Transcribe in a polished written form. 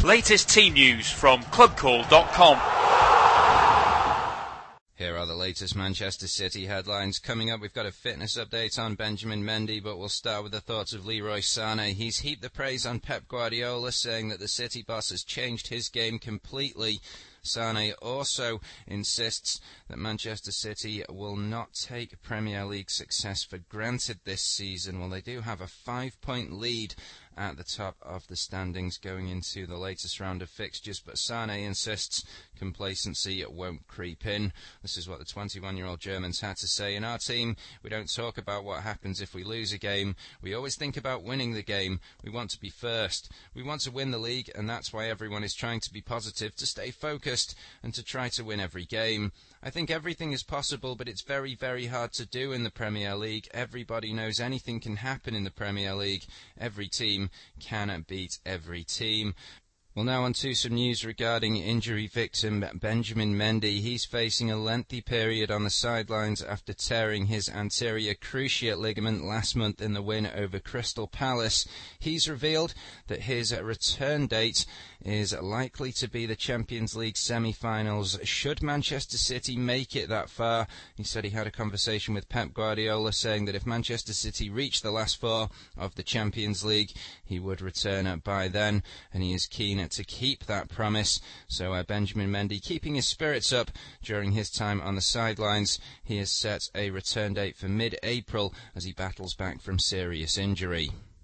Latest team news from clubcall.com. Here are the latest Manchester City headlines. Coming up, we've got a fitness update on Benjamin Mendy, but we'll start with the thoughts of Leroy Sané. He's heaped the praise on Pep Guardiola, saying that the City boss has changed his game completely. Sané also insists that Manchester City will not take Premier League success for granted this season. Well, they do have a 5-point lead at the top of the standings going into the latest round of fixtures, but Sané insists complacency won't creep in. This is what the 21-year-old German's had to say. In our team, we don't talk about what happens if we lose a game. We always think about winning the game. We want to be first. We want to win the league, and that's why everyone is trying to be positive, to stay focused, and to try to win every game. I think everything is possible, but it's very, very hard to do in the Premier League. Everybody knows anything can happen in the Premier League. Every team can beat every team. Well, now on to some news regarding injury victim Benjamin Mendy. He's facing a lengthy period on the sidelines after tearing his anterior cruciate ligament last month in the win over Crystal Palace. He's revealed that his return date is likely to be the Champions League semi-finals should Manchester City make it that far. He said he had a conversation with Pep Guardiola saying that if Manchester City reach the last four of the Champions League, he would return by then, and he is keen to keep that promise. So Benjamin Mendy keeping his spirits up during his time on the sidelines. He has set a return date for mid-April as he battles back from serious injury.